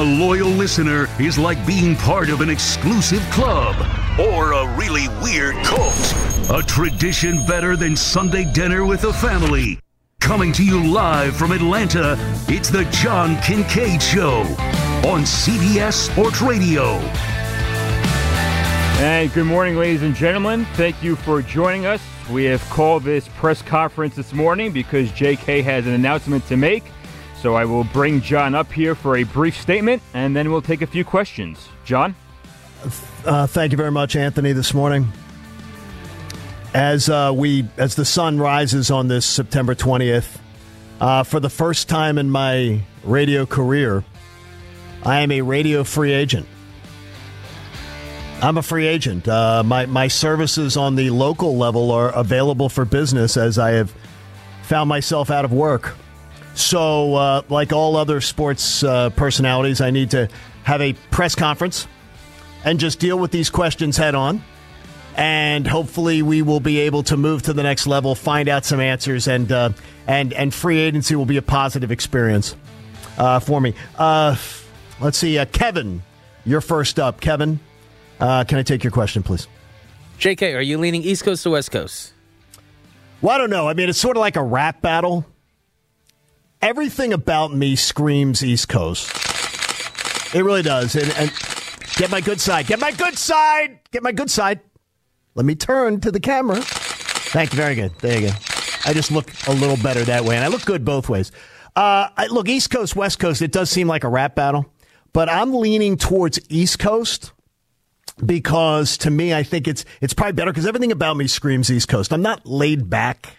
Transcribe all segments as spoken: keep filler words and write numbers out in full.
a loyal listener is like being part of an exclusive club or a really weird cult. A tradition better than Sunday dinner with the family. Coming to you live from Atlanta, it's the John Kincade Show on C B S Sports Radio. And good morning, ladies and gentlemen. Thank you for joining us. We have called this press conference this morning because J K has an announcement to make. So I will bring John up here for a brief statement, and then we'll take a few questions. John? Uh, thank you very much, Anthony, this morning. As uh, we, as the sun rises on this September twentieth, uh, for the first time in my radio career, I am a radio free agent. I'm a free agent. Uh, my, my services on the local level are available for business as I have found myself out of work. So, uh, like all other sports uh, personalities, I need to have a press conference and just deal with these questions head on. And hopefully we will be able to move to the next level, find out some answers, and uh, and and free agency will be a positive experience uh, for me. Uh, let's see. Uh, Kevin, you're first up. Kevin, uh, can I take your question, please? J K, are you leaning East Coast or West Coast? Well, I don't know. I mean, it's sort of like a rap battle. Everything about me screams East Coast. It really does. And, and get my good side. Get my good side. Get my good side. Let me turn to the camera. Thank you. Very good. There you go. I just look a little better that way. And I look good both ways. Uh, I, look, East Coast, West Coast, it does seem like a rap battle. But I'm leaning towards East Coast because, to me, I think it's it's probably better because everything about me screams East Coast. I'm not laid back.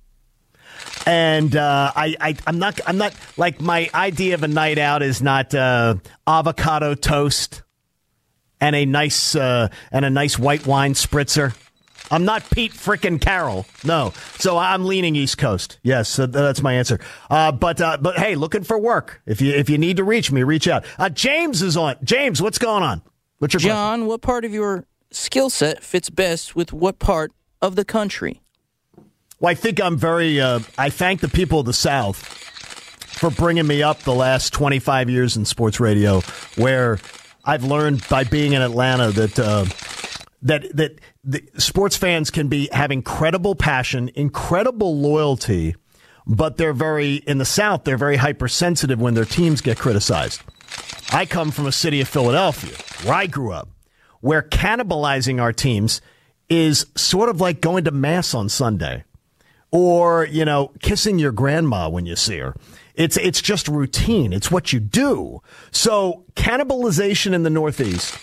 And uh, I, I, I'm not, I'm not like my idea of a night out is not uh, avocado toast and a nice uh, and a nice white wine spritzer. I'm not Pete frickin' Carroll. No. So I'm leaning East Coast. Yes, so that's my answer. Uh, but uh, but hey, looking for work. If you if you need to reach me, reach out. Uh, James is on. James, what's going on? What's your John? question? What part of your skill set fits best with what part of the country? Well, I think I'm very, uh, I thank the people of the South for bringing me up the last twenty-five years in sports radio, where I've learned by being in Atlanta that uh, that that the sports fans can be have incredible passion, incredible loyalty, but they're very, in the South, they're very hypersensitive when their teams get criticized. I come from a city of Philadelphia, where I grew up, where cannibalizing our teams is sort of like going to Mass on Sunday. Or, you know, kissing your grandma when you see her. It's it's just routine. It's what you do. So cannibalization in the Northeast,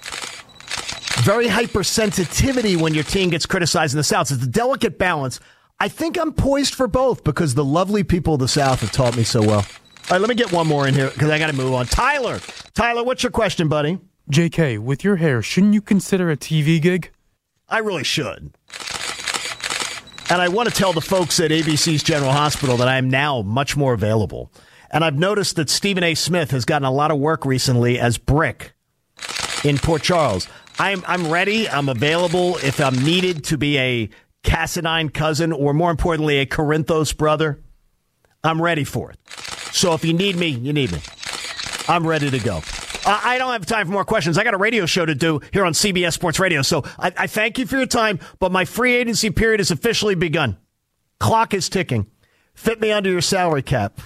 very hypersensitivity when your team gets criticized in the South. It's a delicate balance. I think I'm poised for both because the lovely people of the South have taught me so well. All right, let me get one more in here because I got to move on. Tyler, Tyler, what's your question, buddy? J K, with your hair, shouldn't you consider a T V gig? I really should. And I want to tell the folks at A B C's General Hospital that I am now much more available. And I've noticed that Stephen A. Smith has gotten a lot of work recently as Brick in Port Charles. I'm I'm ready. I'm available if I'm needed to be a Cassadine cousin or, more importantly, a Corinthos brother. I'm ready for it. So if you need me, you need me. I'm ready to go. Uh, I don't have time for more questions. I got a radio show to do here on C B S Sports Radio. So I, I thank you for your time, but my free agency period has officially begun. Clock is ticking. Fit me under your salary cap.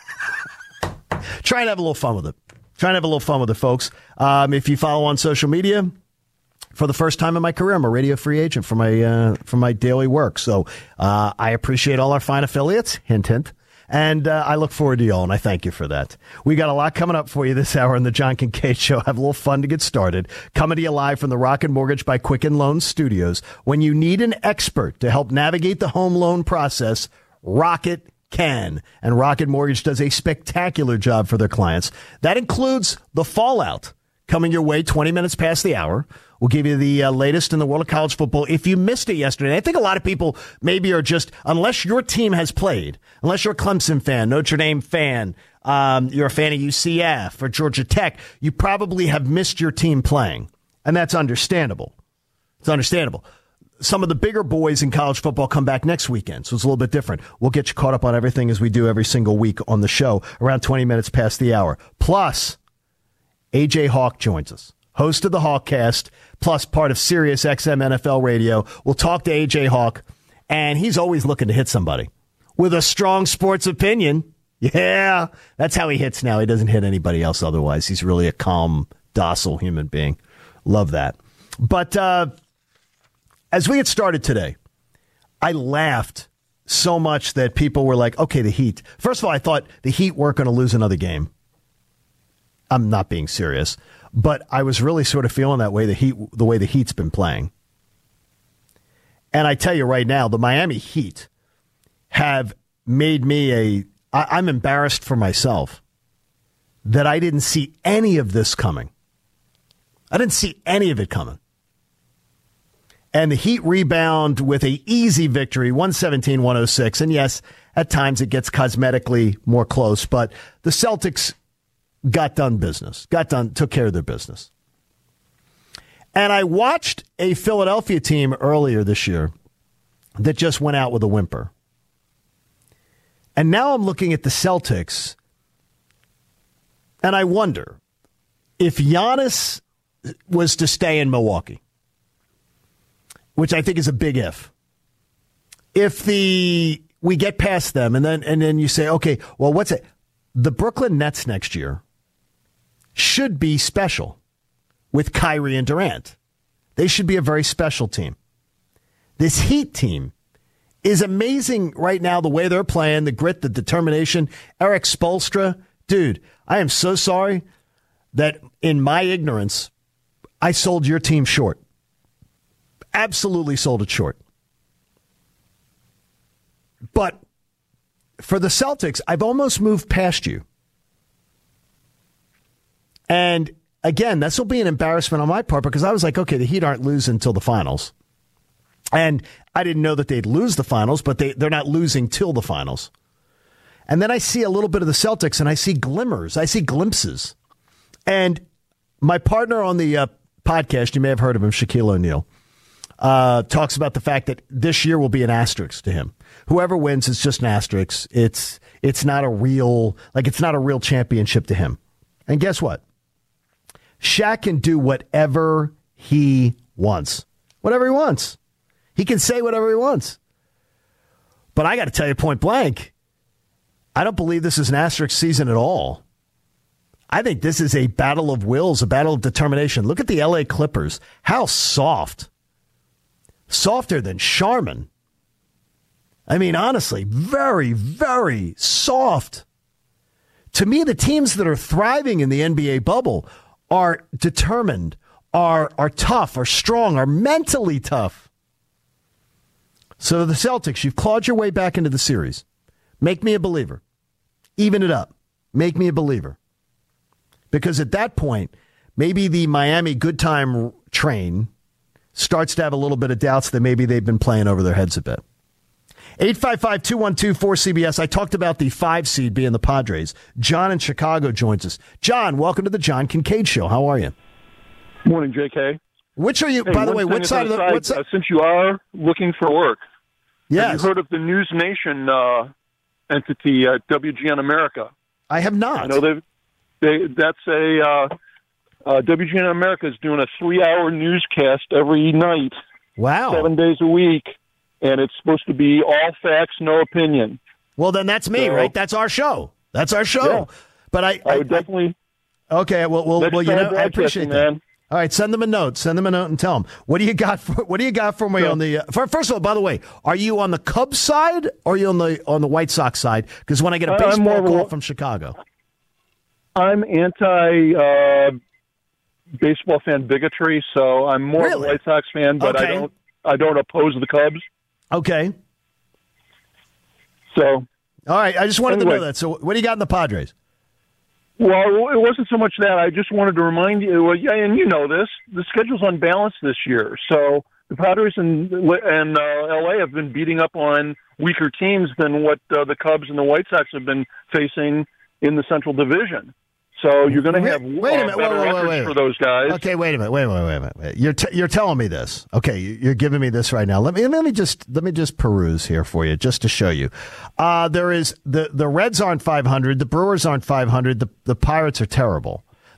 Try and have a little fun with it. Try and have a little fun with it, folks. Um, if you follow on social media, for the first time in my career, I'm a radio free agent for my uh, for my daily work. So uh, I appreciate all our fine affiliates. Hint, hint. And uh, I look forward to y'all, and I thank you for that. We got a lot coming up for you this hour on the John Kincade Show. Have a little fun to get started. Coming to you live from the Rocket Mortgage by Quicken Loans studios. When you need an expert to help navigate the home loan process, Rocket can. And Rocket Mortgage does a spectacular job for their clients. That includes the fallout coming your way twenty minutes past the hour. We'll give you the uh, latest in the world of college football. If you missed it yesterday, I think a lot of people maybe are just, unless your team has played, unless you're a Clemson fan, Notre Dame fan, um, you're a fan of U C F or Georgia Tech, you probably have missed your team playing. And that's understandable. It's understandable. Some of the bigger boys in college football come back next weekend, so it's a little bit different. We'll get you caught up on everything as we do every single week on the show, around twenty minutes past the hour. Plus, A J Hawk joins us, host of the Hawkcast, plus part of Sirius X M N F L Radio. We'll talk to A J Hawk, and he's always looking to hit somebody with a strong sports opinion. Yeah, that's how he hits now. He doesn't hit anybody else otherwise. He's really a calm, docile human being. Love that. But uh, as we get started today, I laughed so much that people were like, okay, the Heat. First of all, I thought the Heat weren't going to lose another game. I'm not being serious, but I was really sort of feeling that way, the Heat, the way the Heat's been playing. And I tell you right now, the Miami Heat have made me a, I, I'm embarrassed for myself that I didn't see any of this coming. I didn't see any of it coming. And the Heat rebound with an easy victory, one seventeen to one oh six. And yes, at times it gets cosmetically more close, but the Celtics got done business, got done, took care of their business. And I watched a Philadelphia team earlier this year that just went out with a whimper. And now I'm looking at the Celtics, and I wonder if Giannis was to stay in Milwaukee, which I think is a big if. If the we get past them, and then and then you say, okay, well, what's it? The Brooklyn Nets next year should be special with Kyrie and Durant. They should be a very special team. This Heat team is amazing right now, the way they're playing, the grit, the determination. Eric Spoelstra, dude, I am so sorry that in my ignorance, I sold your team short. Absolutely sold it short. But for the Celtics, I've almost moved past you. And again, this will be an embarrassment on my part because I was like, okay, the Heat aren't losing until the finals. And I didn't know that they'd lose the finals, but they, they're not losing till the finals. And then I see a little bit of the Celtics, and I see glimmers. I see glimpses. And my partner on the uh, podcast, you may have heard of him, Shaquille O'Neal, uh, talks about the fact that this year will be an asterisk to him. Whoever wins is just an asterisk. It's it's not a real like it's not a real championship to him. And guess what? Shaq can do whatever he wants. Whatever he wants. He can say whatever he wants. But I got to tell you point blank, I don't believe this is an asterisk season at all. I think this is a battle of wills, a battle of determination. Look at the L A Clippers. How soft. Softer than Charmin. I mean, honestly, very, very soft. To me, the teams that are thriving in the N B A bubble are determined, are, are tough, are strong, are mentally tough. So the Celtics, you've clawed your way back into the series. Make me a believer. Even it up. Make me a believer. Because at that point, maybe the Miami good time train starts to have a little bit of doubts that maybe they've been playing over their heads a bit. eight five five, two one two, four C B S. I talked about the five seed being the Padres. John in Chicago joins us. John, welcome to the John Kincaid Show. How are you? Morning, J K. Which are you, hey, by the way, which side of the... What's uh, since you are looking for work, yes. Have you heard of the News Nation uh, entity, uh, W G N America? I have not. I know they've, they that's a... Uh, uh, W G N America is doing a three-hour newscast every night. Wow. Seven days a week, and it's supposed to be all facts, no opinion. Well, then that's me, so, right? That's our show. That's our show. Yeah. But I... I, I would definitely... I, okay, well, well, well you know, I appreciate that. Man. All right, send them a note. Send them a note and tell them. What do you got for What do you got for me so, on the? Uh, for, first of all, by the way, are you on the Cubs side or are you on the on the White Sox side? Because when I get a baseball call a, from Chicago, I'm anti uh, baseball fan bigotry, so I'm more really? of a White Sox fan, but okay. I don't I don't oppose the Cubs. Okay. So, all right, I just wanted anyway. to know that. So, what do you got in the Padres? Well, it wasn't so much that. I just wanted to remind you, well, yeah, and you know this, the schedule's unbalanced this year. So the Padres and, and uh, L A have been beating up on weaker teams than what uh, the Cubs and the White Sox have been facing in the Central Division. So you're going to have wait, wait a minute. better Wait, wait, records wait, wait. for those guys. Okay, wait a minute. Wait, wait, wait, wait. wait. You're t- you're telling me this. Okay, you're giving me this right now. Let me let me just let me just peruse here for you, just to show you. Uh, there is the the Reds aren't five hundred. The Brewers aren't five hundred. The the Pirates are terrible. The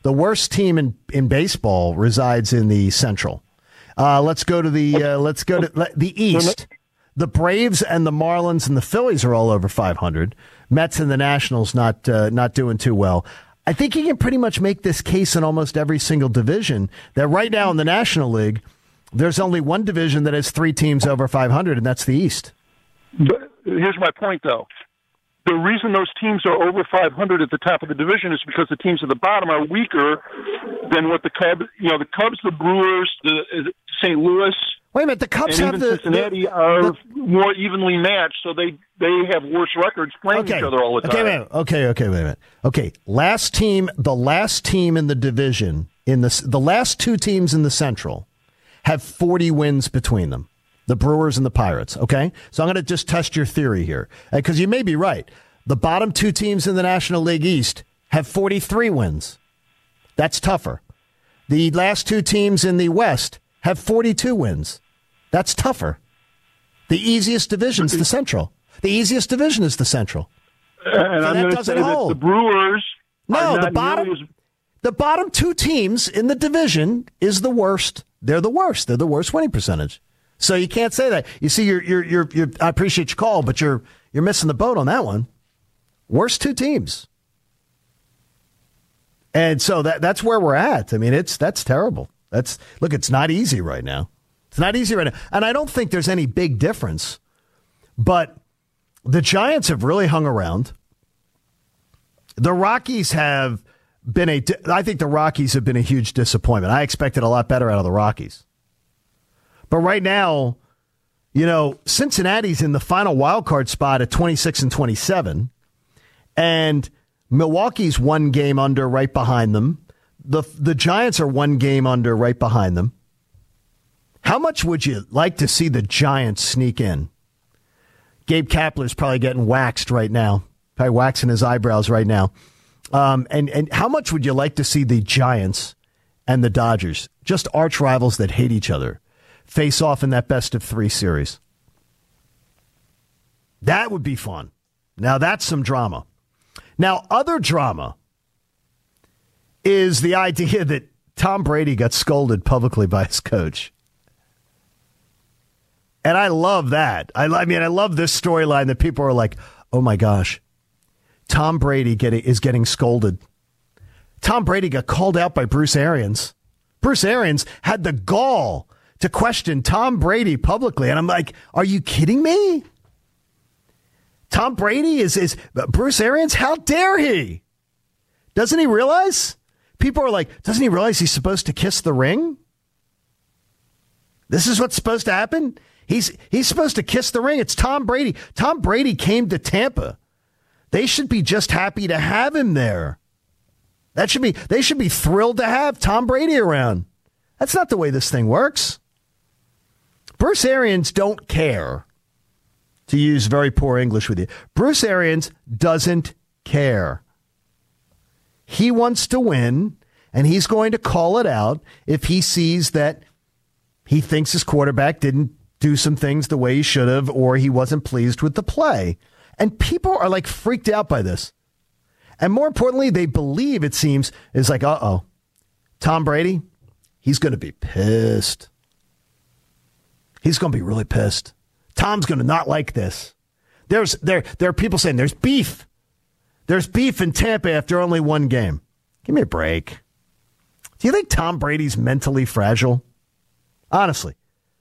The worst team in, in baseball resides in the Central. Uh, let's go to the uh, let's go to the East. The Braves and the Marlins and the Phillies are all over five hundred. Mets and the Nationals not uh, not doing too well. I think you can pretty much make this case in almost every single division that right now in the National League, there's only one division that has three teams over five hundred, and that's the East. But here's my point, though. The reason those teams are over five hundred at the top of the division is because the teams at the bottom are weaker than what the Cubs, you know, the Cubs, the Brewers, the Saint Louis. Wait a minute, the Cubs and have even the Cincinnati the, are the, more evenly matched, so they, they have worse records playing okay, each other all the time. Okay, wait a minute. Okay, okay, wait a minute. Okay, last team, the last team in the division in the the last two teams in the Central have forty wins between them. The Brewers and the Pirates, okay? So I'm going to just test your theory here, because you may be right. The bottom two teams in the National League East have forty-three wins. That's tougher. The last two teams in the West have forty-two wins. That's tougher. The easiest division is the Central. The easiest division is the Central. And so I'm going to say hold. that the Brewers no, are not the bottom, as... the bottom two teams in the division is the worst. They're the worst. They're the worst winning percentage. So you can't say that. You see, you're, you're, you're, you're, I appreciate your call, but you're, you're missing the boat on that one. Worst two teams. And so that, that's where we're at. I mean, it's, that's terrible. That's, look, it's not easy right now. It's not easy right now. And I don't think there's any big difference, but the Giants have really hung around. The Rockies have been a, I think the Rockies have been a huge disappointment. I expected a lot better out of the Rockies. But right now, you know, Cincinnati's in the final wild card spot at twenty-six and twenty-seven, and Milwaukee's one game under right behind them. The the Giants are one game under right behind them. How much would you like to see the Giants sneak in? Gabe Kapler's probably getting waxed right now, probably waxing his eyebrows right now. Um, and, and how much would you like to see the Giants and the Dodgers, just arch rivals that hate each other, face off in that best of three series? That would be fun. Now that's some drama. Now, other drama is the idea that Tom Brady got scolded publicly by his coach. And I love that. I, I mean, I love this storyline that people are like, oh my gosh, Tom Brady getting, is getting scolded. Tom Brady got called out by Bruce Arians. Bruce Arians had the gall to question Tom Brady publicly. And I'm like, are you kidding me? Tom Brady is, is Bruce Arians? How dare he? Doesn't he realize? People are like, doesn't he realize he's supposed to kiss the ring? This is what's supposed to happen? He's he's supposed to kiss the ring. It's Tom Brady. Tom Brady came to Tampa. They should be just happy to have him there. That should be they should be thrilled to have Tom Brady around. That's not the way this thing works. Bruce Arians don't care, to use very poor English with you. Bruce Arians doesn't care. He wants to win, and he's going to call it out if he sees that he thinks his quarterback didn't do some things the way he should have, or he wasn't pleased with the play. And people are like freaked out by this. And more importantly, they believe, it seems, is like, uh-oh, Tom Brady, he's going to be pissed. He's going to be really pissed. Tom's going to not like this. There's there there are people saying there's beef. There's beef in Tampa after only one game. Give me a break. Do you think Tom Brady's mentally fragile? Honestly.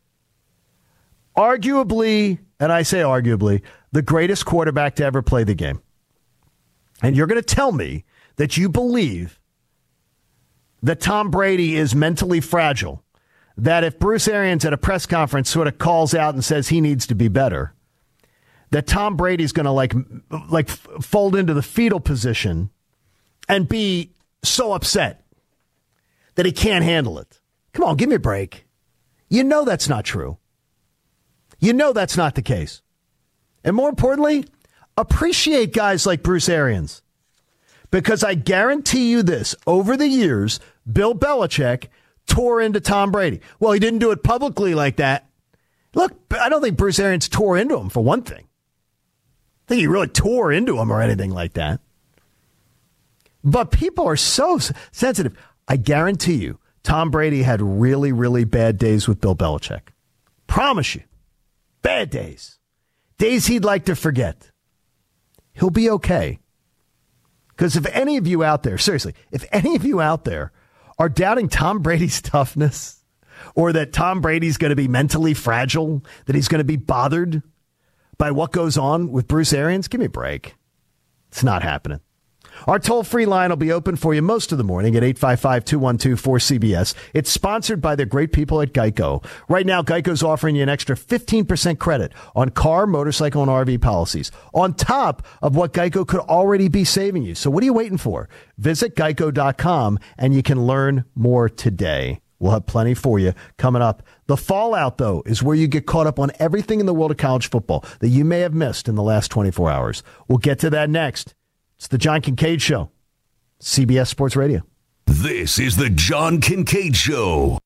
Arguably, and I say arguably, the greatest quarterback to ever play the game. And you're going to tell me that you believe that Tom Brady is mentally fragile, that if Bruce Arians at a press conference sort of calls out and says he needs to be better, that Tom Brady's going to like like fold into the fetal position and be so upset that he can't handle it. Come on, give me a break. You know that's not true. You know that's not the case. And more importantly, appreciate guys like Bruce Arians. Because I guarantee you this, over the years, Bill Belichick tore into Tom Brady. Well, he didn't do it publicly like that. Look, I don't think Bruce Arians tore into him, for one thing. I think he really tore into him or anything like that. But people are so sensitive. I guarantee you, Tom Brady had really, really bad days with Bill Belichick. Promise you. Bad days. Days he'd like to forget. He'll be okay. Because if any of you out there, seriously, if any of you out there are doubting Tom Brady's toughness, or that Tom Brady's going to be mentally fragile, that he's going to be bothered by what goes on with Bruce Arians, give me a break. It's not happening. Our toll-free line will be open for you most of the morning at eight five five, two one two, four C B S. It's sponsored by the great people at Geico. Right now, Geico's offering you an extra fifteen percent credit on car, motorcycle, and R V policies, on top of what Geico could already be saving you. So what are you waiting for? Visit geico dot com, and you can learn more today. We'll have plenty for you coming up. The fallout, though, is where you get caught up on everything in the world of college football that you may have missed in the last twenty-four hours. We'll get to that next. It's the John Kincaid Show, C B S Sports Radio. This is the John Kincaid Show.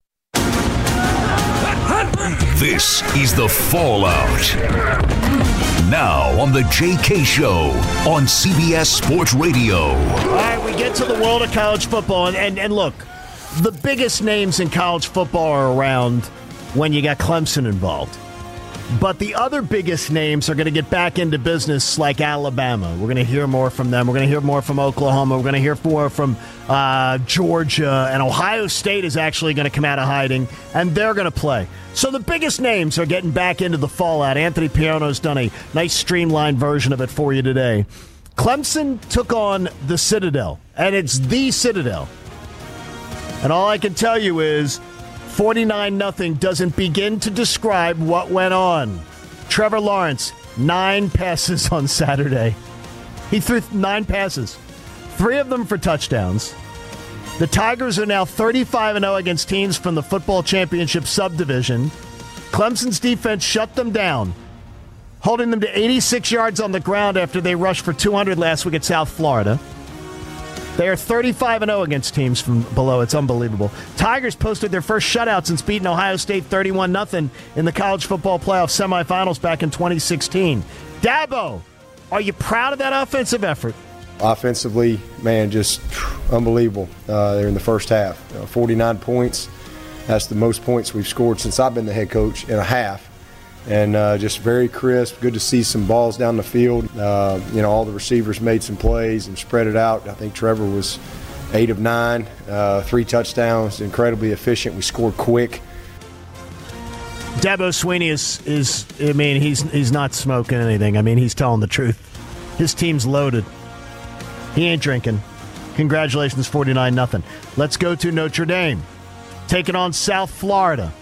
This is the fallout. Now on the J K Show on C B S Sports Radio. All right, we get to the world of college football, and, and, and look, the biggest names in college football are around when you got Clemson involved. But the other biggest names are going to get back into business, like Alabama. We're going to hear more from them. We're going to hear more from Oklahoma. We're going to hear more from uh, Georgia. And Ohio State is actually going to come out of hiding, and they're going to play. So the biggest names are getting back into the fallout. Anthony Piano's done a nice streamlined version of it for you today. Clemson took on the Citadel, and it's the Citadel. And all I can tell you is forty-nine nothing doesn't begin to describe what went on. Trevor Lawrence, nine passes on Saturday. He threw nine passes, three of them for touchdowns. The Tigers are now thirty-five and oh against teams from the football championship subdivision. Clemson's defense shut them down, holding them to eighty-six yards on the ground after they rushed for two hundred last week at South Florida. They are thirty-five and oh against teams from below. It's unbelievable. Tigers posted their first shutout since beating Ohio State thirty-one nothing in the college football playoff semifinals back in twenty sixteen. Dabo, are you proud of that offensive effort? Offensively, man, just unbelievable. Uh, they're in the first half. Uh, forty-nine points. That's the most points we've scored since I've been the head coach in a half. And uh, just very crisp. Good to see some balls down the field. Uh, you know, all the receivers made some plays and spread it out. I think Trevor was eight of nine, uh, three touchdowns, incredibly efficient. We scored quick. Dabo Swinney is, is I mean, he's he's not smoking anything. I mean, he's telling the truth. His team's loaded. He ain't drinking. Congratulations, forty-nine nothing. Let's go to Notre Dame, taking on South Florida.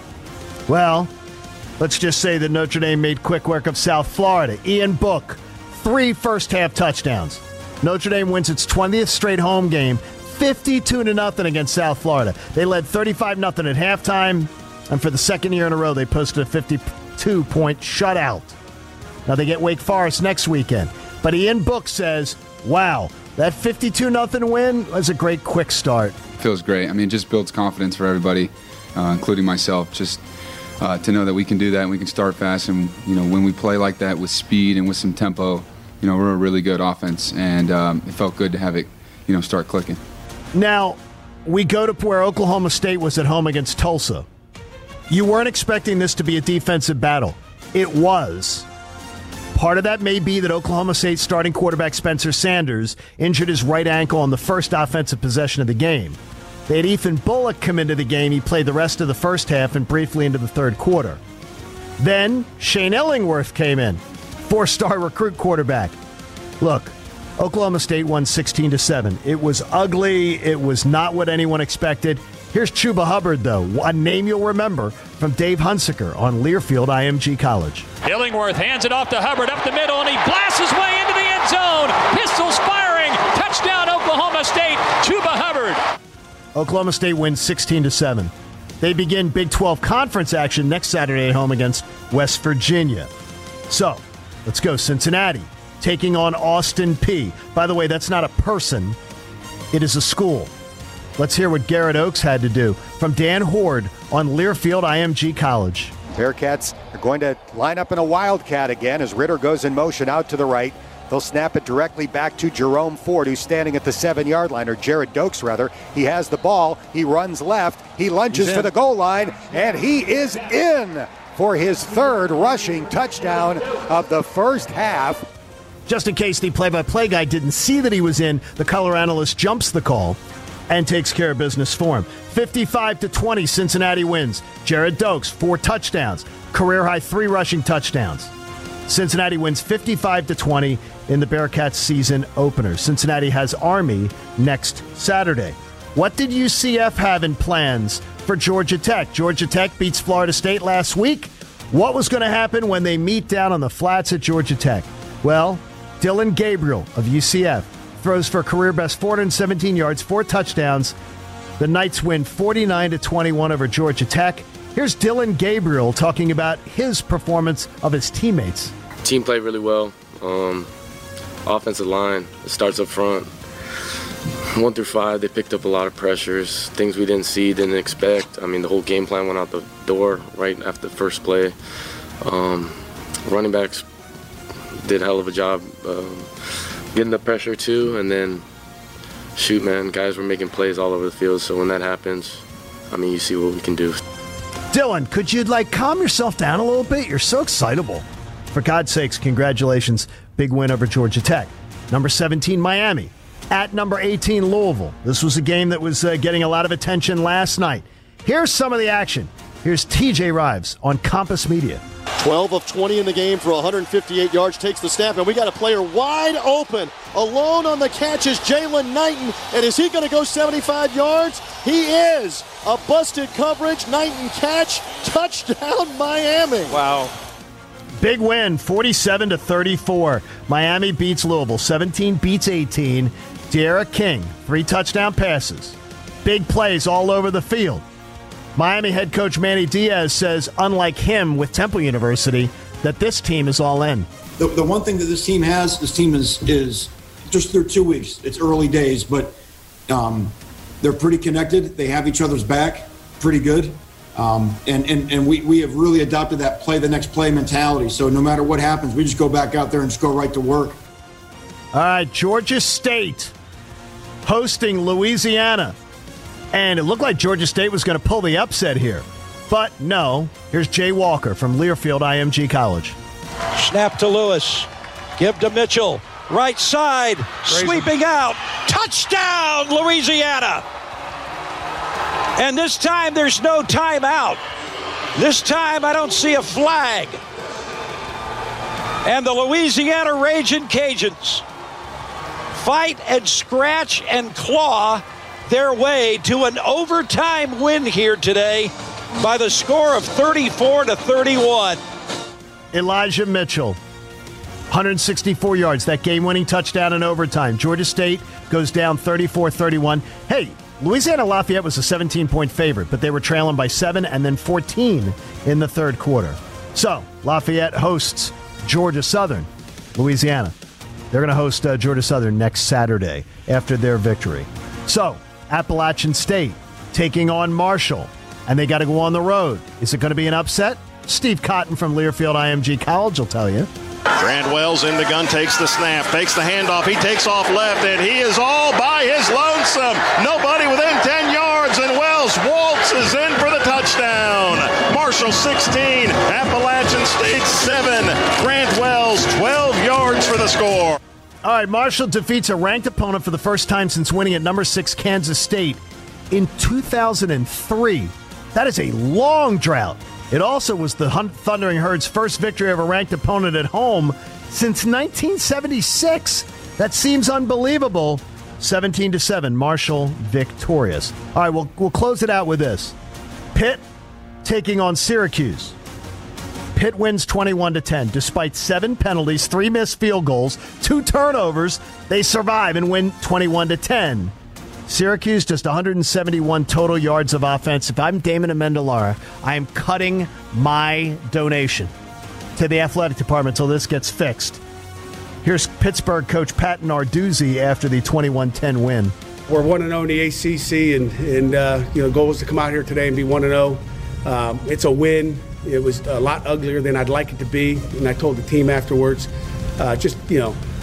Well, let's just say that Notre Dame made quick work of South Florida. Ian Book, three first-half touchdowns. Notre Dame wins its twentieth straight home game, fifty-two to nothing against South Florida. They led thirty-five nothing at halftime, and for the second year in a row, they posted a fifty-two point shutout. Now they get Wake Forest next weekend. But Ian Book says, wow, that fifty-two nothing win was a great quick start. Feels great. I mean, it just builds confidence for everybody, uh, including myself. Just Uh, to know that we can do that and we can start fast, and you know, when we play like that with speed and with some tempo, you know, we're a really good offense, and um, it felt good to have it, you know, start clicking. Now, we go to where Oklahoma State was at home against Tulsa. You weren't expecting this to be a defensive battle. It was. Part of that may be that Oklahoma State starting quarterback Spencer Sanders injured his right ankle on the first offensive possession of the game. They had Ethan Bullock come into the game. He played the rest of the first half and briefly into the third quarter. Then Shane Illingworth came in, four-star recruit quarterback. Look, Oklahoma State won sixteen to seven. It was ugly. It was not what anyone expected. Here's Chuba Hubbard, though, a name you'll remember from Dave Hunsaker on Learfield I M G College. Illingworth hands it off to Hubbard up the middle, and he blasts his way into the end zone. Pistols firing. Touchdown, Oklahoma State. Chuba Hubbard. Oklahoma State wins sixteen to seven. They begin Big twelve conference action next Saturday at home against West Virginia. So, let's go. Cincinnati taking on Austin Peay. By the way, that's not a person. It is a school. Let's hear what Garrett Oakes had to do from Dan Horde on Learfield I M G College. Bearcats are going to line up in a wildcat again as Ritter goes in motion out to the right. They'll snap it directly back to Jerome Ford, who's standing at the seven-yard line, or Jared Dokes, rather. He has the ball. He runs left. He lunges for the goal line, and he is in for his third rushing touchdown of the first half. Just in case the play-by-play guy didn't see that he was in, the color analyst jumps the call and takes care of business for him. fifty-five to twenty, Cincinnati wins. Jared Dokes, four touchdowns. Career-high three rushing touchdowns. Cincinnati wins fifty-five to twenty in the Bearcats season opener. Cincinnati has Army next Saturday. What did U C F have in plans for Georgia Tech? Georgia Tech beats Florida State last week. What was going to happen when they meet down on the flats at Georgia Tech? Well, Dylan Gabriel of U C F throws for a career-best four hundred seventeen yards, four touchdowns. The Knights win forty-nine to twenty-one over Georgia Tech. Here's Dylan Gabriel talking about his performance of his teammates. Team played really well. Um, offensive line, it starts up front. One through five, they picked up a lot of pressures, things we didn't see, didn't expect. I mean, the whole game plan went out the door right after the first play. Um, running backs did a hell of a job um, getting the pressure too, and then shoot, man, guys were making plays all over the field. So when that happens, I mean, you see what we can do. Dylan, could you like calm yourself down a little bit? You're so excitable. For God's sakes, congratulations. Big win over Georgia Tech. Number seventeen, Miami. At number eighteen, Louisville. This was a game that was uh, getting a lot of attention last night. Here's some of the action. Here's T J Rives on Compass Media. twelve of twenty in the game for one hundred fifty-eight yards, takes the snap, and we got a player wide open. Alone on the catch is Jalen Knighton, and is he going to go seventy-five yards? He is. A busted coverage, Knighton catch, touchdown Miami. Wow. Big win, forty-seven to thirty-four. Miami beats Louisville, seventeen beats eighteen. De'Ara King, three touchdown passes. Big plays all over the field. Miami head coach Manny Diaz says, unlike him with Temple University, that this team is all in. The, the one thing that this team has, this team is is just through two weeks. It's early days, but um, they're pretty connected. They have each other's back pretty good. Um, and and, and we, we have really adopted that play the next play mentality. So no matter what happens, we just go back out there and just go right to work. All right, Georgia State hosting Louisiana. And it looked like Georgia State was going to pull the upset here. But no. Here's Jay Walker from Learfield I M G College. Snap to Lewis. Give to Mitchell. Right side. Crazy. Sweeping out. Touchdown, Louisiana. And this time there's no timeout. This time I don't see a flag. And the Louisiana Ragin' Cajuns fight and scratch and claw their way to an overtime win here today by the score of thirty-four to thirty-one. Elijah Mitchell, one hundred sixty-four yards, that game-winning touchdown in overtime. Georgia State goes down thirty-four thirty-one. Hey, Louisiana Lafayette was a seventeen-point favorite, but they were trailing by seven and then fourteen in the third quarter. So, Lafayette hosts Georgia Southern, Louisiana. They're going to host uh, Georgia Southern next Saturday after their victory. So, Appalachian State taking on Marshall, and they got to go on the road. Is it going to be an upset? Steve Cotton from Learfield I M G College will tell you. Grant Wells in the gun, takes the snap, takes the handoff. He takes off left, and he is all by his lonesome. Nobody within ten yards, and Wells waltzes in for the touchdown. Marshall sixteen, Appalachian State seven. Grant Wells twelve yards for the score. All right, Marshall defeats a ranked opponent for the first time since winning at number six Kansas State in two thousand three. That is a long drought. It also was the Thundering Herd's first victory of a ranked opponent at home since nineteen seventy-six. That seems unbelievable. seventeen to seven, Marshall victorious. All right, we'll, we'll close it out with this. Pitt taking on Syracuse. Pitt wins twenty-one to ten. Despite seven penalties, three missed field goals, two turnovers, they survive and win twenty-one to ten. Syracuse, just one hundred seventy-one total yards of offense. If I'm Damon Amendolara, I am cutting my donation to the athletic department until this gets fixed. Here's Pittsburgh coach Pat Narduzzi after the twenty-one ten win. We're one and oh in the A C C, and, and uh, you know, goal was to come out here today and be one and oh. Um, it's a win. It was a lot uglier than I'd like it to be, and I told the team afterwards, uh, just, you know,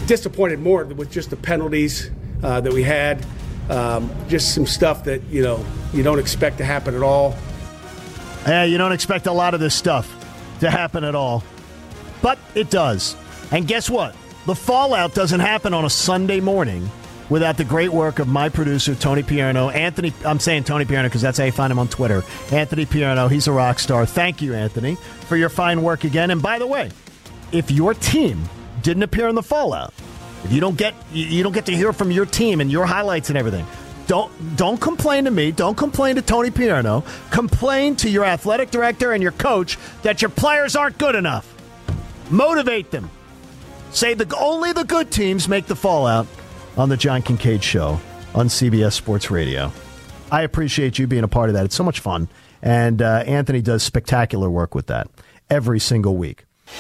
disappointed more with just the penalties uh, that we had. Um, just some stuff that, you know, you don't expect to happen at all. Yeah, you don't expect a lot of this stuff to happen at all. But it does. And guess what? The fallout doesn't happen on a Sunday morning without the great work of my producer, Tony Pierno. Anthony, I'm saying Tony Pierno because that's how you find him on Twitter. Anthony Pierno, he's a rock star. Thank you, Anthony, for your fine work again. And by the way, if your team didn't appear in the fallout, if you don't get you don't get to hear from your team and your highlights and everything, don't don't complain to me. Don't complain to Tony Pierno. Complain to your athletic director and your coach that your players aren't good enough. Motivate them. Say the only the good teams make the fallout on the John Kincaid Show on C B S Sports Radio. I appreciate you being a part of that. It's so much fun. And uh, Anthony does spectacular work with that every single week.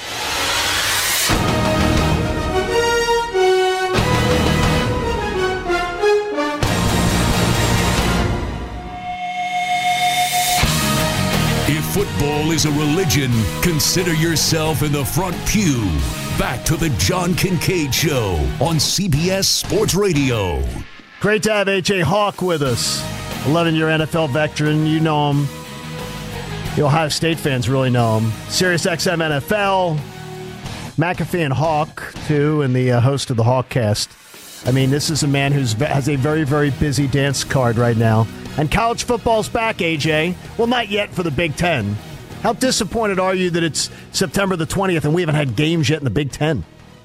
If football is a religion, consider yourself in the front pew. Back to the John Kincaid Show on C B S Sports Radio. Great to have A J Hawk with us. eleven-year N F L veteran. You know him. The Ohio State fans really know him. Sirius X M N F L. McAfee and Hawk, too, and the uh, host of the Hawkcast. I mean, this is a man who has a very, very busy dance card right now. And college football's back, A J. Well, not yet for the Big Ten. How disappointed are you that it's September the twentieth and we haven't had games yet in the Big Ten?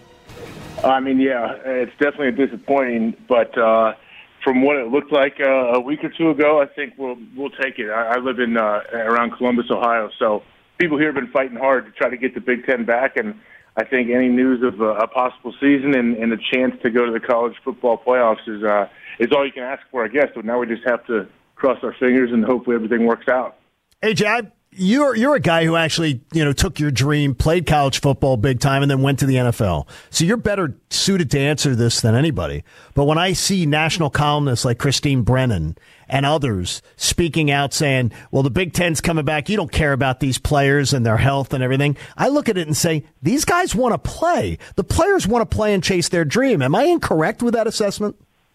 I mean, yeah, it's definitely disappointing. But uh, from what it looked like uh, a week or two ago, I think we'll we'll take it. I, I live in uh, around Columbus, Ohio, so people here have been fighting hard to try to get the Big Ten back. And I think any news of a, a possible season and, and a chance to go to the college football playoffs is uh, is all you can ask for, I guess. But now we just have to cross our fingers and hopefully everything works out. A J, I, you're you're a guy who actually, you know, took your dream, played college football big time, and then went to the N F L. So you're better suited to answer this than anybody. But when I see national columnists like Christine Brennan and others speaking out saying, well, the Big Ten's coming back, you don't care about these players and their health and everything, I look at it and say, these guys want to play. The players want to play and chase their dream. Am I incorrect with that assessment?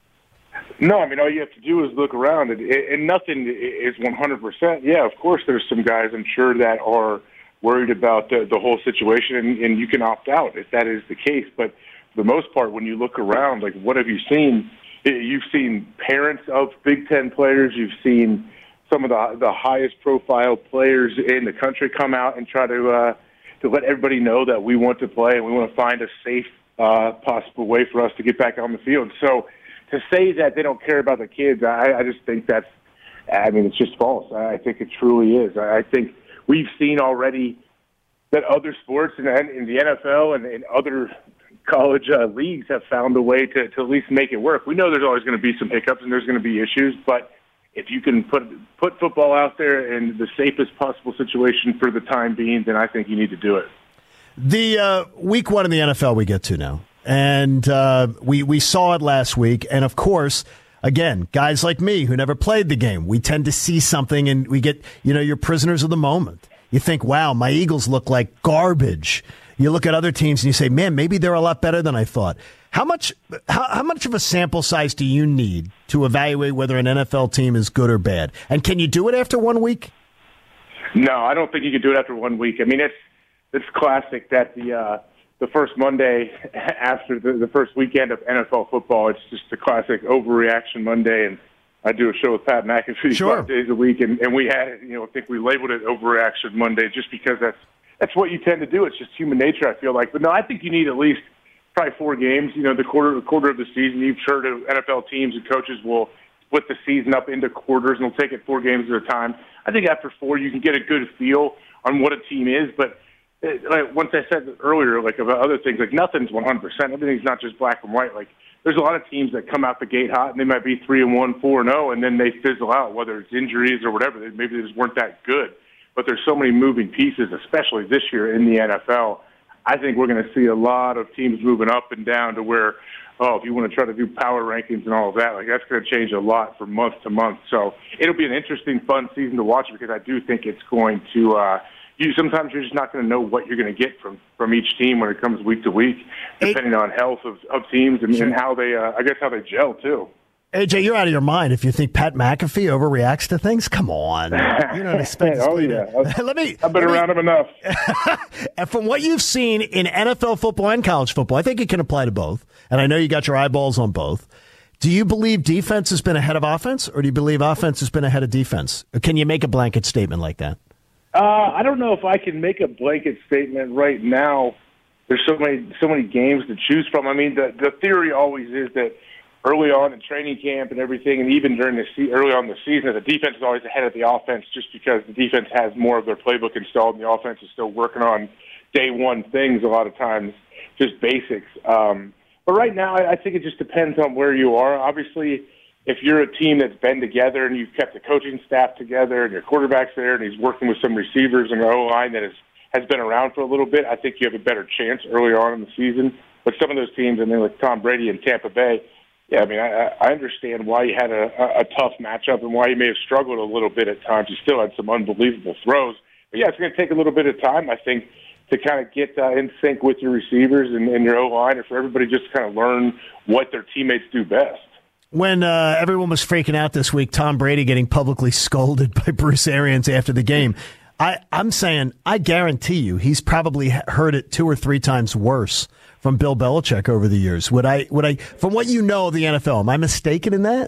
No, I mean, all you have to do is look around, and, and nothing is one hundred percent. Yeah, of course there's some guys, I'm sure, that are worried about the, the whole situation, and, and you can opt out if that is the case. But for the most part, when you look around, like, what have you seen? You've seen parents of Big Ten players. You've seen some of the the highest profile players in the country come out and try to uh, to let everybody know that we want to play and we want to find a safe uh, possible way for us to get back on the field. So to say that they don't care about the kids, I, I just think that's, I mean, it's just false. I think it truly is. I think we've seen already that other sports in, in the N F L and in other college uh, leagues have found a way to, to at least make it work. We know there's always going to be some hiccups and there's going to be issues, but if you can put put football out there in the safest possible situation for the time being, then I think you need to do it. The uh, week one in the N F L we get to now. And uh, we, we saw it last week. And, of course, again, guys like me who never played the game, we tend to see something and we get, you know, you're prisoners of the moment. You think, wow, my Eagles look like garbage. You look at other teams and you say, man, maybe they're a lot better than I thought. How much how, how much of a sample size do you need to evaluate whether an N F L team is good or bad? And can you do it after one week? No, I don't think you can do it after one week. I mean, it's, it's classic that the uh, – the first Monday after the, the first weekend of N F L football, it's just a classic overreaction Monday. And I do a show with Pat McAfee sure. five days a week, and, and we had, you know, I think we labeled it overreaction Monday just because that's that's what you tend to do. It's just human nature, I feel like. But no, I think you need at least probably four games. You know, the quarter the quarter of the season. You've heard of N F L teams and coaches will split the season up into quarters and they'll take it four games at a time. I think after four, you can get a good feel on what a team is, but. Like once I said earlier, like about other things, like nothing's one hundred percent. Everything's not just black and white. Like there's a lot of teams that come out the gate hot and they might be three and one, four and zero, and then they fizzle out, whether it's injuries or whatever. Maybe they just weren't that good. But there's so many moving pieces, especially this year in the N F L. I think we're going to see a lot of teams moving up and down to where, oh, if you want to try to do power rankings and all of that, like that's going to change a lot from month to month. So it'll be an interesting, fun season to watch because I do think it's going to. Uh, you sometimes you're just not going to know what you're going to get from, from each team when it comes week to week, depending on health of, of teams and, and how they, uh, I guess, how they gel too. A J, you're out of your mind if you think Pat McAfee overreacts to things. Come on, you don't expect. Oh yeah, let me. I've been around him enough. And from what you've seen in N F L football and college football, I think it can apply to both. And I know you got your eyeballs on both. Do you believe defense has been ahead of offense, or do you believe offense has been ahead of defense? Or can you make a blanket statement like that? Uh, I don't know if I can make a blanket statement right now. There's so many so many games to choose from. I mean, the the theory always is that early on in training camp and everything, and even during the se- early on in the season, the defense is always ahead of the offense just because the defense has more of their playbook installed and the offense is still working on day one things a lot of times, just basics. Um, but right now, I, I think it just depends on where you are. Obviously, if you're a team that's been together and you've kept the coaching staff together and your quarterback's there and he's working with some receivers and an O-line that is, has been around for a little bit, I think you have a better chance early on in the season. But some of those teams, I mean, like Tom Brady in Tampa Bay, yeah, I mean, I, I understand why you had a, a tough matchup and why you may have struggled a little bit at times. You still had some unbelievable throws. But, yeah, it's going to take a little bit of time, I think, to kind of get uh, in sync with your receivers and, and your O-line, and for everybody just to kind of learn what their teammates do best. When uh, everyone was freaking out this week, Tom Brady getting publicly scolded by Bruce Arians after the game, I, I'm saying I guarantee you he's probably heard it two or three times worse from Bill Belichick over the years. Would I, would I, from what you know of the N F L, am I mistaken in that?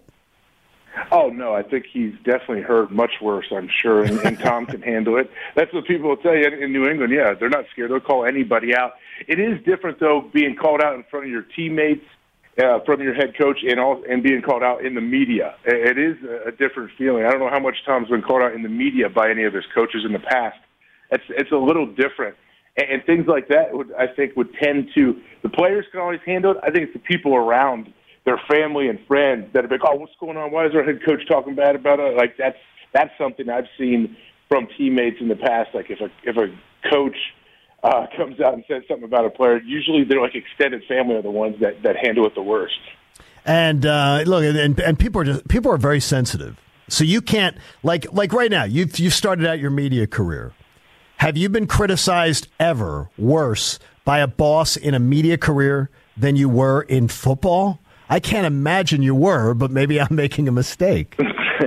Oh, no, I think he's definitely heard much worse, I'm sure, and, and Tom can handle it. That's what people will tell you in New England. Yeah, they're not scared. They'll call anybody out. It is different, though, being called out in front of your teammates, uh, from your head coach, and all, and being called out in the media. It, it is a, a different feeling. I don't know how much Tom's been called out in the media by any of his coaches in the past. It's, it's a little different. And, and things like that, would, I think, would tend to – the players can always handle it. I think it's the people around their family and friends that are like, oh, what's going on? Why is our head coach talking bad about it? Like, that's that's something I've seen from teammates in the past. Like, if a if a coach uh, comes out and says something about a player, usually they're like extended family are the ones that, that handle it the worst. And uh, look, and, and people are just, people are very sensitive. So you can't like like right now. You've you've started out your media career. Have you been criticized ever worse by a boss in a media career than you were in football? I can't imagine you were, but maybe I'm making a mistake.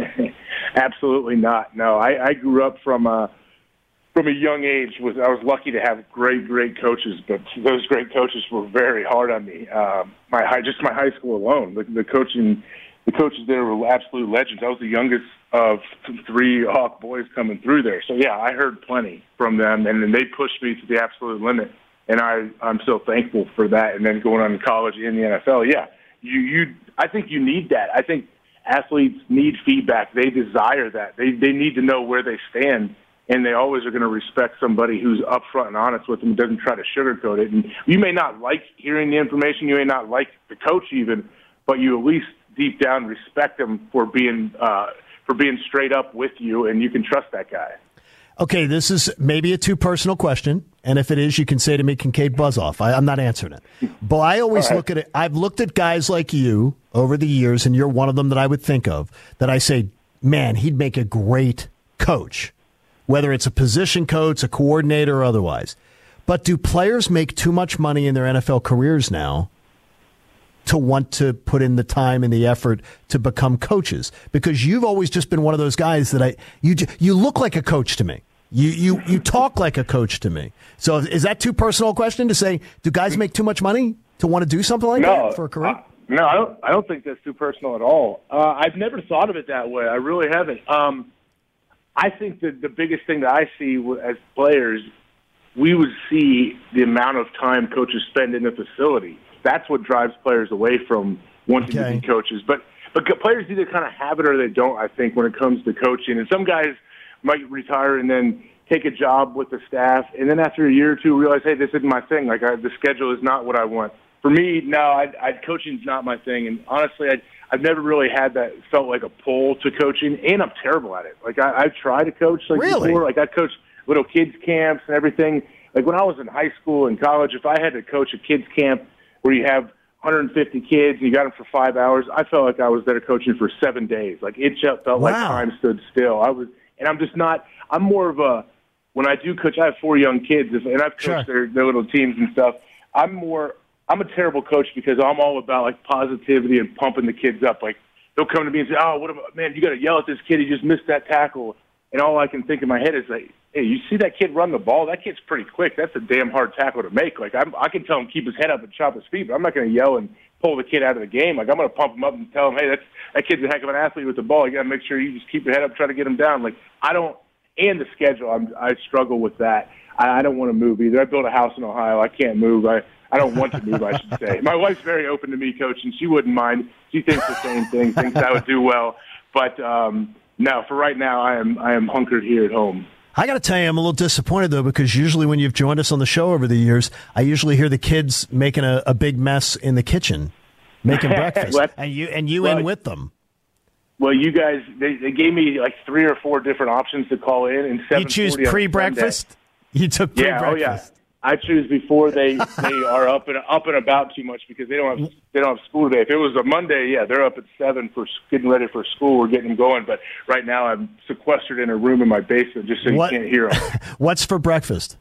Absolutely not. No, I, I grew up from a from a young age. Was I was lucky to have great, great coaches, but those great coaches were very hard on me. Um, my high, just my high school alone, the, the coaching, the coaches there were absolute legends. I was the youngest of three Hawk boys coming through there, so yeah, I heard plenty from them, and then they pushed me to the absolute limit, and I I'm so thankful for that. And then going on to college in the N F L, yeah. You, you, I think you need that. I think athletes need feedback. They desire that. They, they need to know where they stand, and they always are going to respect somebody who's upfront and honest with them, doesn't try to sugarcoat it. And you may not like hearing the information, you may not like the coach even, but you at least deep down respect them for being uh, for being straight up with you, and you can trust that guy. Okay, this is maybe a too personal question, and if it is, you can say to me, Kincaid, buzz off. I, I'm not answering it. But I always right. look at it. I've looked at guys like you over the years, and you're one of them that I would think of, that I say, man, he'd make a great coach, whether it's a position coach, a coordinator, or otherwise. But do players make too much money in their N F L careers now to want to put in the time and the effort to become coaches? Because you've always just been one of those guys that I you you look like a coach to me. You you you talk like a coach to me. So is that too personal a question to say, do guys make too much money to want to do something like no, that for a career? Uh, no, I don't, I don't think that's too personal at all. Uh, I've never thought of it that way. I really haven't. Um, I think that the biggest thing that I see as players, we would see the amount of time coaches spend in the facility. That's what drives players away from wanting okay. to be coaches. But but players either kind of have it or they don't, I think, when it comes to coaching. And some guys might retire and then take a job with the staff, and then after a year or two realize, hey, this isn't my thing. Like, I, the schedule is not what I want. For me, no, I, I, coaching's not my thing. And honestly, I, I've never really had that, felt like a pull to coaching, and I'm terrible at it. Like, I, I've tried to coach like really? before. Like, I coached little kids camps and everything. Like, when I was in high school and college, if I had to coach a kids camp where you have one hundred fifty kids and you got them for five hours, I felt like I was there coaching for seven days. Like, it just felt wow. like time stood still. I was, and I'm just not, I'm more of a, when I do coach, I have four young kids, and I've coached sure. their, their little teams and stuff. I'm more, I'm a terrible coach because I'm all about like positivity and pumping the kids up. Like they'll come to me and say, "Oh, what about, man, you got to yell at this kid. He just missed that tackle." And all I can think in my head is like, "Hey, you see that kid run the ball? That kid's pretty quick. That's a damn hard tackle to make." Like I'm, I can tell him keep his head up and chop his feet, but I'm not going to yell and pull the kid out of the game. Like I'm going to pump him up and tell him, "Hey, that's that kid's a heck of an athlete with the ball. You got to make sure you just keep your head up, try to get him down." Like I don't. And the schedule, I'm, I struggle with that. I, I don't want to move either. I built a house in Ohio. I can't move. I, I don't want to move, I should say. My wife's very open to me, Coach, and she wouldn't mind. She thinks the same thing, thinks I would do well. But um, no, for right now, I am I am hunkered here at home. I got to tell you, I'm a little disappointed, though, because usually when you've joined us on the show over the years, I usually hear the kids making a, a big mess in the kitchen, making breakfast, well, and you and you well, in with them. Well, you guys, they, they gave me like three or four different options to call in. And you choose pre-breakfast? You took pre-breakfast? Yeah, oh yeah. I choose before they, they are up and up and about too much because they don't have they don't have school today. If it was a Monday, yeah, they're up at seven for getting ready for school. We're getting them going. But right now, I'm sequestered in a room in my basement just so what, you can't hear them. What's for breakfast?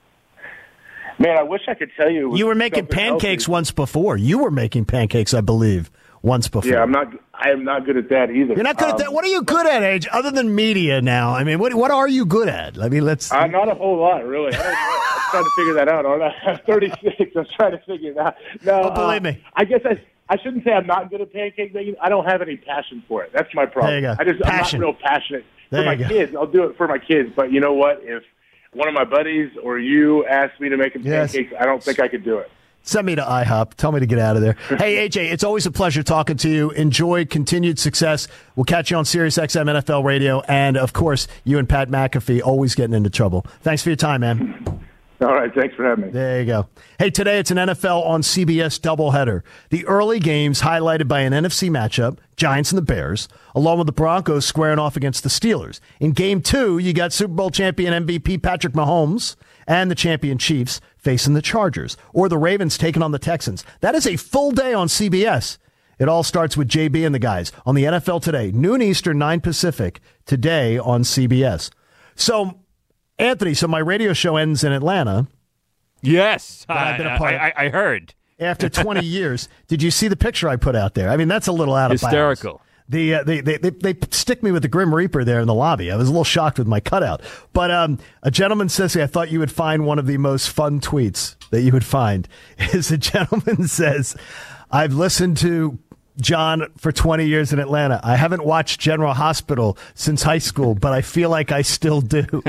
Man, I wish I could tell you. You were making pancakes healthy. once before. You were making pancakes, I believe, once before. Yeah, I'm not. I am not good at that either. You're not good um, at that. What are you good at, Age? Other than media now, I mean, what what are you good at? I mean, let's. Uh, not a whole lot, really. I don't know. I'm trying to figure that out. I'm thirty-six. I'm trying to figure it out. No, oh, believe uh, me. I guess I. I shouldn't say I'm not good at pancake making. I don't have any passion for it. That's my problem. There you go. I just passion. I'm not real passionate there for my go. kids. I'll do it for my kids, but you know what? If one of my buddies or you asked me to make them yes. pancakes, I don't think I could do it. Send me to IHOP. Tell me to get out of there. Hey, A J, it's always a pleasure talking to you. Enjoy continued success. We'll catch you on Sirius X M N F L Radio. And, of course, you and Pat McAfee always getting into trouble. Thanks for your time, man. All right. Thanks for having me. There you go. Hey, today it's an N F L on C B S doubleheader. The early games highlighted by an N F C matchup, Giants and the Bears, along with the Broncos squaring off against the Steelers. In game two, you got Super Bowl champion M V P Patrick Mahomes and the champion Chiefs facing the Chargers, or the Ravens taking on the Texans. That is a full day on C B S. It all starts with J B and the guys on the N F L Today, noon Eastern, nine Pacific, today on C B S. So, Anthony, so my radio show ends in Atlanta. Yes, I've been a part I, I, I heard. After twenty years. Did you see the picture I put out there? I mean, that's a little out of hysterical. bounds. The, uh, they, they, they, they stick me with the Grim Reaper there in the lobby. I was a little shocked with my cutout. But um, a gentleman says, I thought you would find one of the most fun tweets that you would find. Is a gentleman says, I've listened to John for twenty years in Atlanta. I haven't watched General Hospital since high school, but I feel like I still do.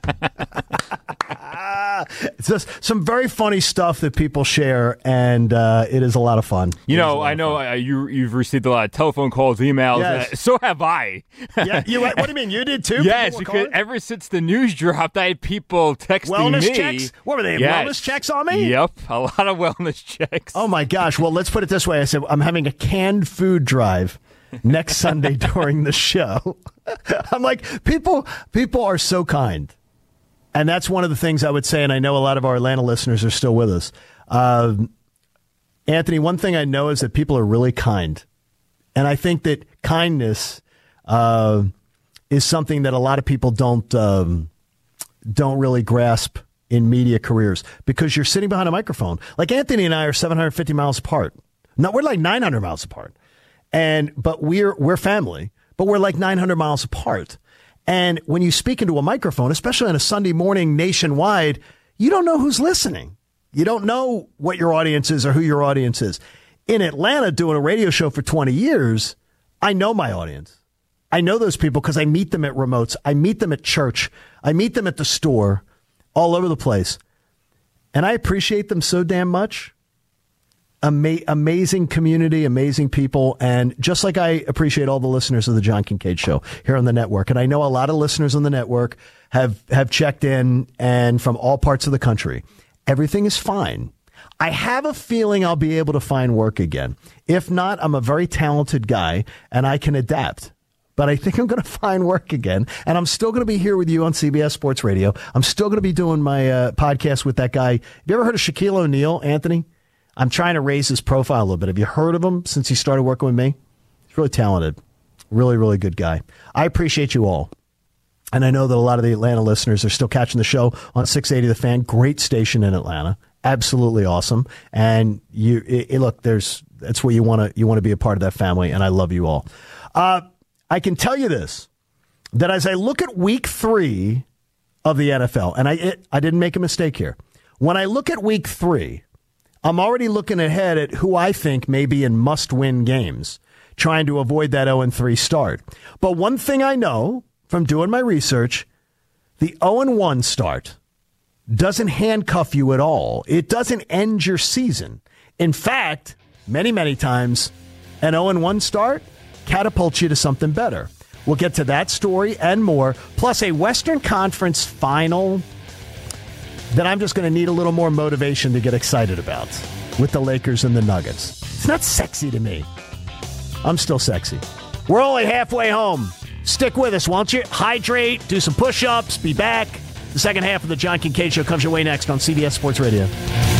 It's just some very funny stuff that people share, and uh, it is a lot of fun. You know, I know uh, you, you've received a lot of telephone calls, emails. Yes. Uh, so have I. Yeah, you, what do you mean? You did too? Yes, because calling? Ever since the news dropped, I had people texting wellness me. Wellness checks? What were they? Yes. Wellness checks on me? Yep, a lot of wellness checks. Oh, my gosh. Well, let's put it this way. I said, I'm having a canned food drive next Sunday during the show. I'm like, people, people are so kind. And that's one of the things I would say, and I know a lot of our Atlanta listeners are still with us. Uh, Anthony, one thing I know is that people are really kind. And I think that kindness uh, is something that a lot of people don't um, don't really grasp in media careers because you're sitting behind a microphone. Like Anthony and I are seven hundred fifty miles apart. No, we're like nine hundred miles apart. And but we're we're family, but we're like nine hundred miles apart. And when you speak into a microphone, especially on a Sunday morning nationwide, you don't know who's listening. You don't know what your audience is or who your audience is. In Atlanta, doing a radio show for twenty years, I know my audience. I know those people because I meet them at remotes. I meet them at church. I meet them at the store, all over the place. And I appreciate them so damn much. Ama- amazing community, amazing people, and just like I appreciate all the listeners of the John Kincaid Show here on the network, and I know a lot of listeners on the network have, have checked in and from all parts of the country. Everything is fine. I have a feeling I'll be able to find work again. If not, I'm a very talented guy, and I can adapt. But I think I'm going to find work again, and I'm still going to be here with you on C B S Sports Radio. I'm still going to be doing my uh, podcast with that guy. Have you ever heard of Shaquille O'Neal, Anthony? I'm trying to raise his profile a little bit. Have you heard of him since he started working with me? He's really talented. Really, really good guy. I appreciate you all. And I know that a lot of the Atlanta listeners are still catching the show on six eighty The Fan. Great station in Atlanta. Absolutely awesome. And you it, it, look, there's that's where you want to you want to be a part of that family, and I love you all. Uh, I can tell you this, that as I look at week three of the N F L, and I it, I didn't make a mistake here. When I look at week three, I'm already looking ahead at who I think may be in must-win games, trying to avoid that oh and three start. But one thing I know from doing my research, the oh and one start doesn't handcuff you at all. It doesn't end your season. In fact, many, many times, an oh and one start catapults you to something better. We'll get to that story and more, plus a Western Conference final that I'm just going to need a little more motivation to get excited about with the Lakers and the Nuggets. It's not sexy to me. I'm still sexy. We're only halfway home. Stick with us, won't you? Hydrate, do some push-ups, be back. The second half of the John Kincaid Show comes your way next on C B S Sports Radio.